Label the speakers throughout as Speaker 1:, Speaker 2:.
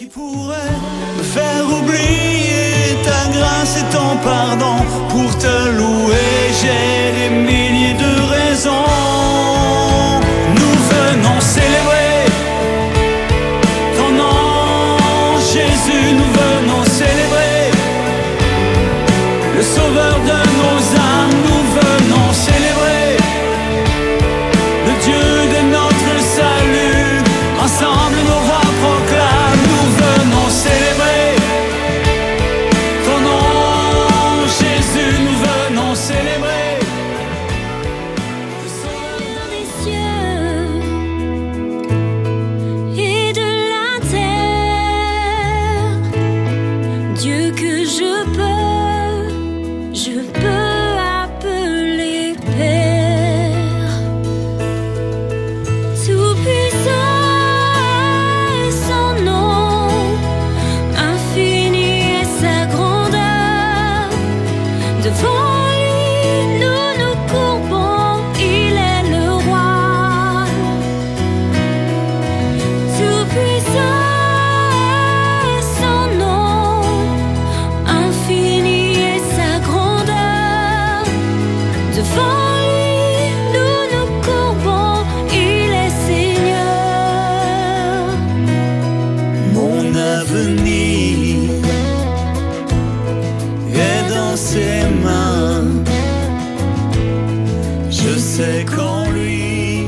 Speaker 1: Qui pourrait me faire oublier ta grâce et ton pardon? Pour te louer, j'ai des milliers de raisons. Nous venons célébrer ton nom, Jésus. Nous venons célébrer le Sauveur de nos âmes. Nous venons célébrer le Dieu de notre salut. Ensemble nos voix proclament. Nous venons célébrer ton nom, Jésus. Nous venons célébrer le Sauveur
Speaker 2: des cieux et de la terre. Dieu que je peux appeler Père. Tout puissant est son nom, infini est sa grandeur. Devant lui, nous nous courbons, il est le roi. Tout puissant est son nom, infini est sa grandeur. Devant lui, nous nous courbons, il est Seigneur.
Speaker 1: Mon avenir est dans ses mains. Je sais qu'en lui,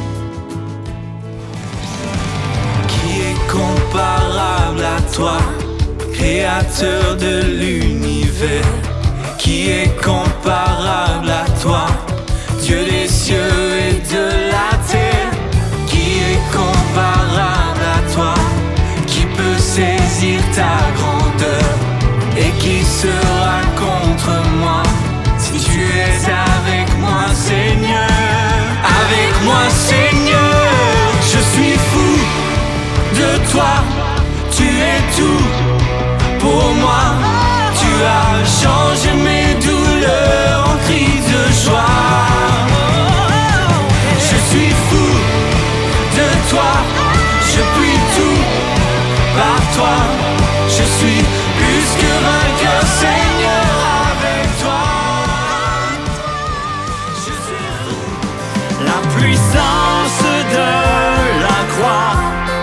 Speaker 1: qui est comparable à toi, créateur de l'univers, qui est comparable à toi, Dieu des cieux et de la terre, qui est comparable à toi, qui peut saisir ta grandeur et qui sera contre moi si tu es avec moi, Seigneur. Avec moi, Seigneur, je suis fou de toi, tu es tout pour moi. Tu as changé mes douleurs en cris de joie. Je suis fou de toi, je puis tout par toi. Je suis plus que vainqueur, Seigneur, avec toi. Je suis fou. La puissance de la croix,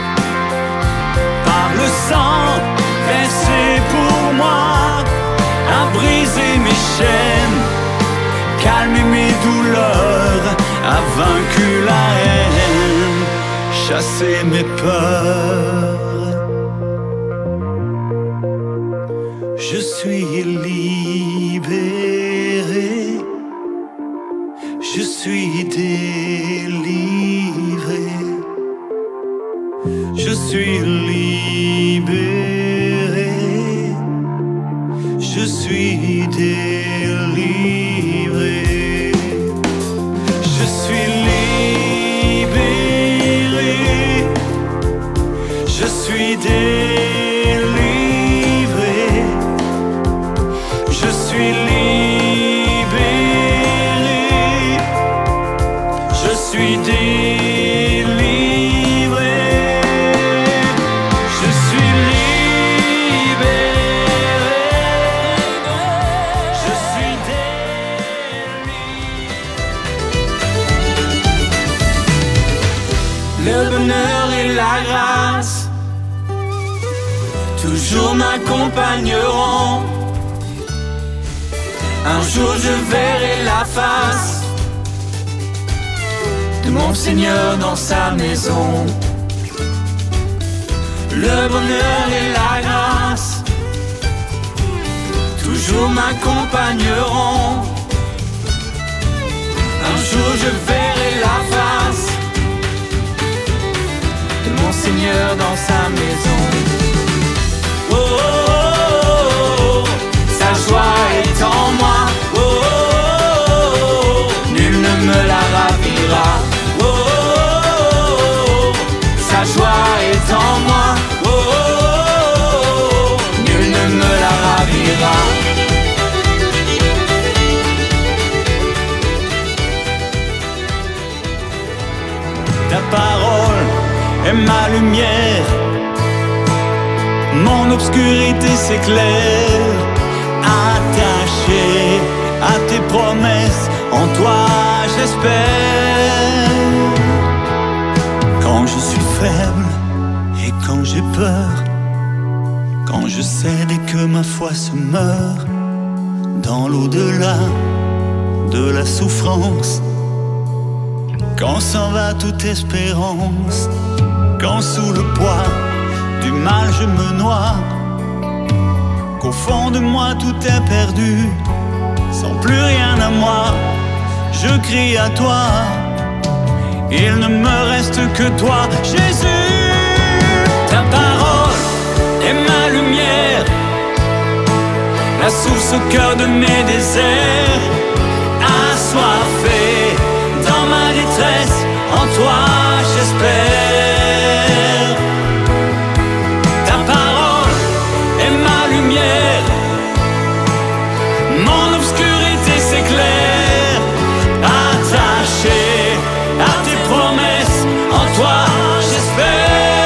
Speaker 1: par le sang versé pour moi, a brisé mes chaînes, calmé mes douleurs, a vaincu la haine, chassé mes peurs. Je suis libéré, je suis délivré, je suis libéré, je suis délivré, je suis libéré, je suis délivré, je suis libéré, je suis délivré, je suis libéré, je suis délivré. Le bonheur et la grâce toujours m'accompagneront. Un jour je verrai la face de mon Seigneur dans sa maison. Le bonheur et la grâce toujours m'accompagneront. Un jour je verrai la face de mon Seigneur dans sa maison. Oh, oh, oh, oh, sa joie est en moi. Oh, oh, oh, nul ne me la ravira. Oh, oh, oh, sa joie est en moi. Oh, oh, oh, nul ne me la ravira. Ta parole est ma lumière, Mon obscurité s'éclaire, attaché à tes promesses, en toi j'espère. Quand je suis faible et quand j'ai peur, quand je cède et que ma foi se meurt, dans l'au-delà de la souffrance, quand s'en va toute espérance, quand sous le poids du mal je me noie, qu'au fond de moi tout est perdu, sans plus rien à moi, je crie à toi, il ne me reste que toi, Jésus. Ta parole est ma lumière, la source au cœur de mes déserts, assoiffé dans ma détresse, en toi j'espère. Ta parole est ma lumière, mon obscurité s'éclaire, attaché à tes promesses, en toi j'espère.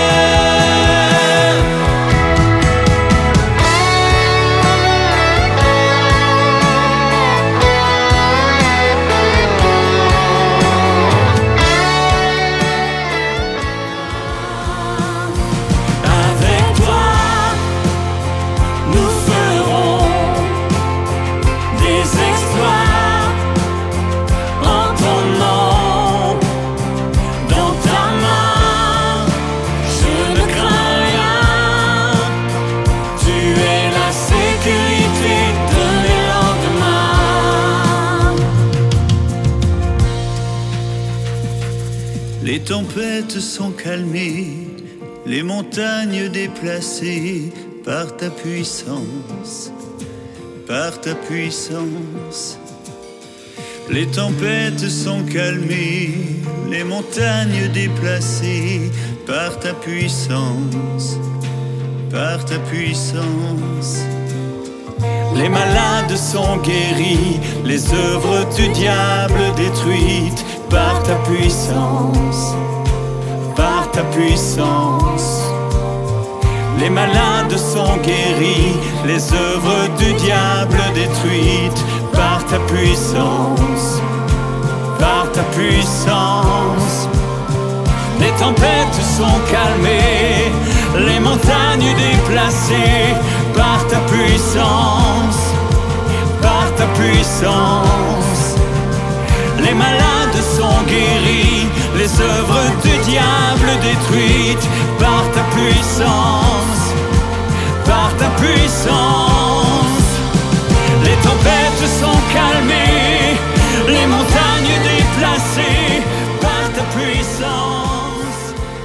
Speaker 1: Les tempêtes sont calmées, les montagnes déplacées par ta puissance, par ta puissance. Les tempêtes sont calmées, les montagnes déplacées par ta puissance, par ta puissance. Les malades sont guéris, les œuvres du diable détruites par ta puissance, par ta puissance. Les malades sont guéris, les œuvres du diable détruites par ta puissance, par ta puissance. Les tempêtes sont calmées, les montagnes déplacées par ta puissance, par ta puissance. Les malades sont guéris, les œuvres du diable détruites par ta puissance, par ta puissance. Les tempêtes sont calmées, les montagnes déplacées par ta puissance.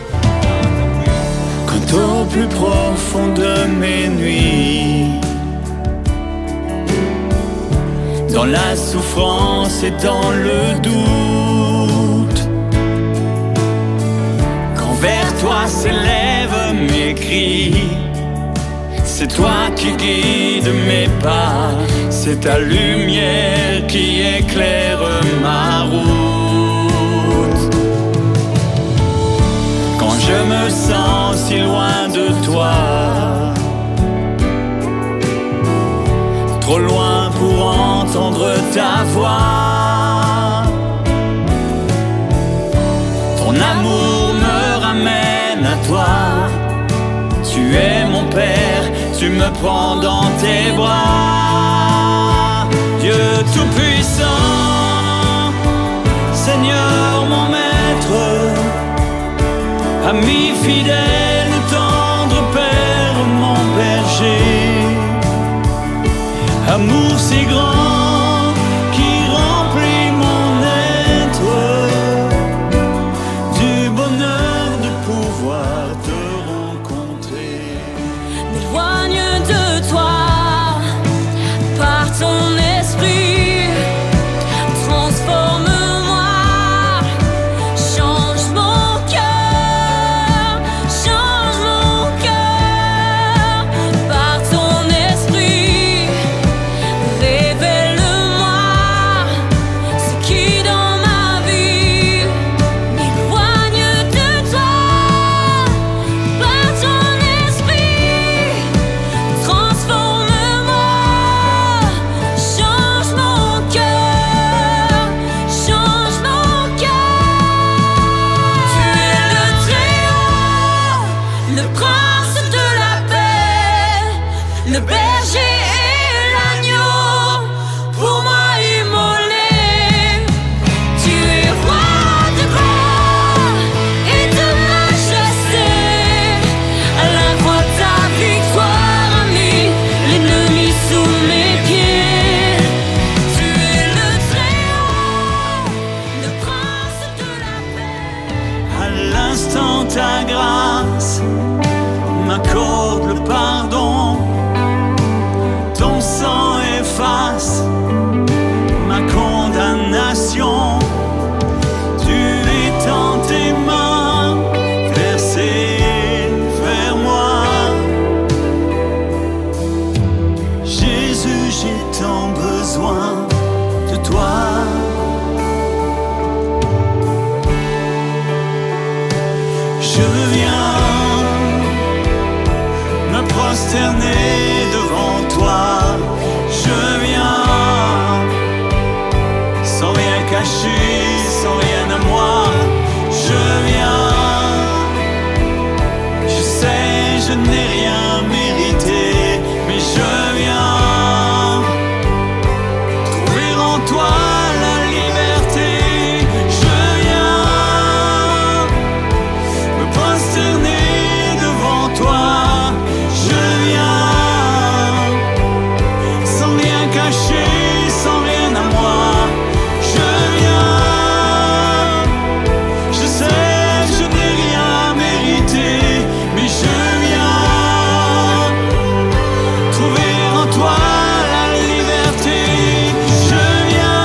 Speaker 1: Quand au plus profond de mes nuits, dans la souffrance et dans le doute, quand vers toi s'élèvent mes cris, c'est toi qui guides mes pas, c'est ta lumière qui éclaire ma route. Quand je me sens si loin de toi, trop loin pour entendre ta voix, ton amour me ramène à toi. Tu es mon Père, tu me prends dans tes bras. Dieu tout-puissant, Seigneur mon Maître, ami fidèle, tendre Père, mon berger. Amour si grand qui remplit mon être, du bonheur de pouvoir te rencontrer.
Speaker 2: M'éloigne de toi par ton esprit, transforme-moi, change mon cœur par ton esprit, révèle. le berger et l'agneau, pour moi immolé. Tu es roi de gloire et de majesté. À la croix ta victoire a mis l'ennemi sous mes pieds. Tu es le Très-Haut, le prince de la paix.
Speaker 1: À l'instant ta grâce m'accorde le pardon. Ton sang efface ma condamnation. Tu étends tes mains versées vers moi. Jésus, j'ai tant besoin de toi. Je viens me prosterner devant toi. Je viens sans rien cacher, sans rien à moi. Je viens, je sais, je n'ai rien mérité, mais je viens trouver en toi la liberté. Je viens me prosterner devant toi. Je viens sans rien cacher, sans rien à moi. Je viens, je sais, je n'ai rien mérité, mais je viens trouver en toi la liberté. Je viens.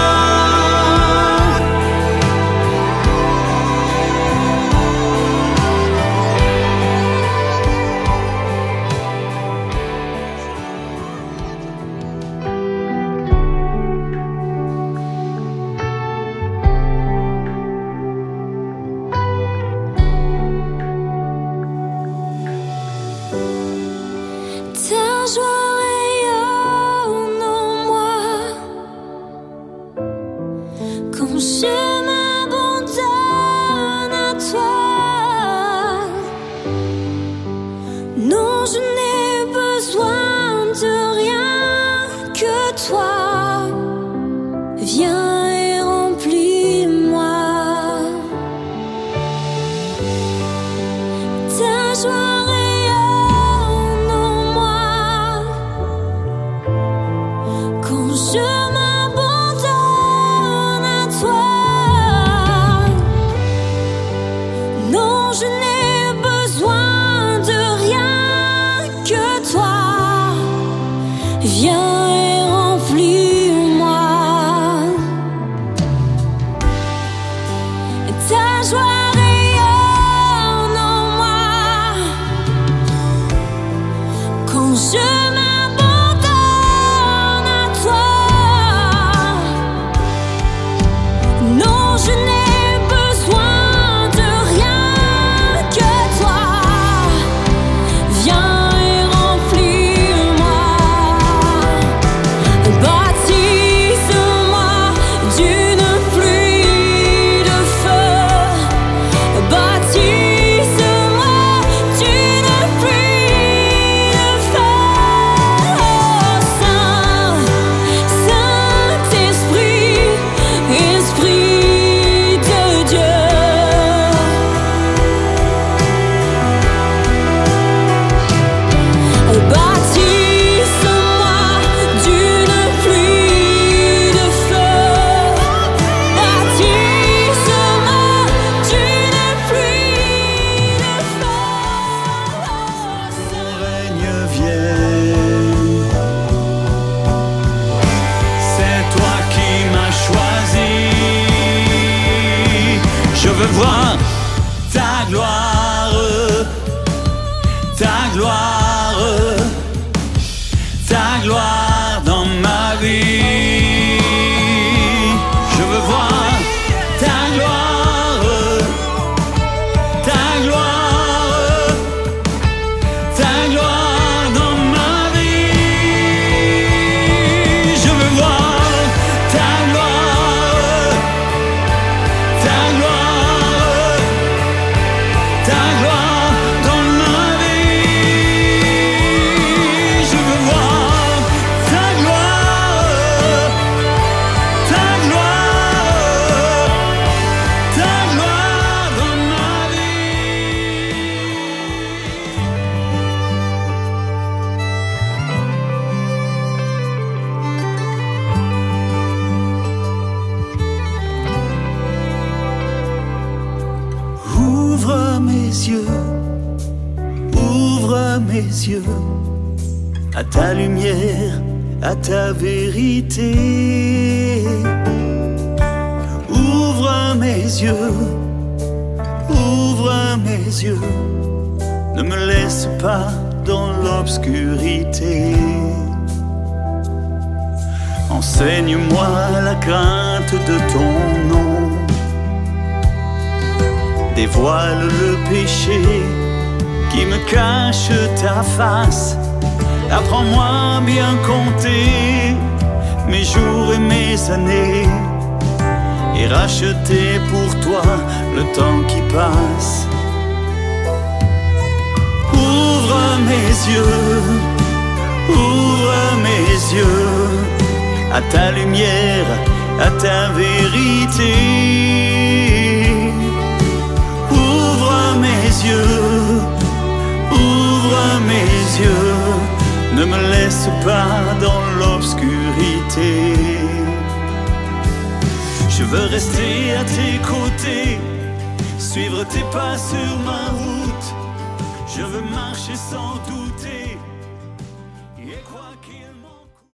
Speaker 2: Ta joie rayonne en moi quand je m'abandonne à toi. Non, je n'ai besoin de rien que toi. Viens et remplis-moi. Ta joie rayonne en moi quand je m'abandonne à toi. Non, je n'ai besoin de rien que toi. Viens et remplis-moi. Ta joie rayonne en moi quand je m'abandonne à toi. Non, je n'ai besoin de rien que toi. Viens et remplis-moi. Baptise-moi d'une pluie de feu. Baptise-moi d'une pluie de feu. Saint, Saint-Esprit, Esprit de Dieu. Baptise-moi d'une pluie de feu. Baptise-moi d'une pluie de feu.
Speaker 1: Ton règne vienne. C'est toi qui m'as choisi. Je veux voir ta gloire, ta gloire, ta gloire dans ma vie. Je veux voir ta gloire, ta gloire, ta gloire dans ma vie. Je veux voir ta gloire, ta gloire, ta gloire dans ma vie. mes yeux à ta lumière, à ta vérité. Ouvre mes yeux, ouvre mes yeux, ne me laisse pas dans l'obscurité. Enseigne-moi la crainte de ton nom, dévoile le péché qui me cache ta face. Apprends-moi à bien compter mes jours et mes années et racheter pour toi le temps qui passe. Ouvre mes yeux, ouvre mes yeux à ta lumière, à ta vérité. Ouvre mes yeux, ouvre mes yeux, ne me laisse pas dans l'obscurité. Je veux rester à tes côtés, suivre tes pas sur ma route. Je veux marcher sans douter et quoi qu'il m'en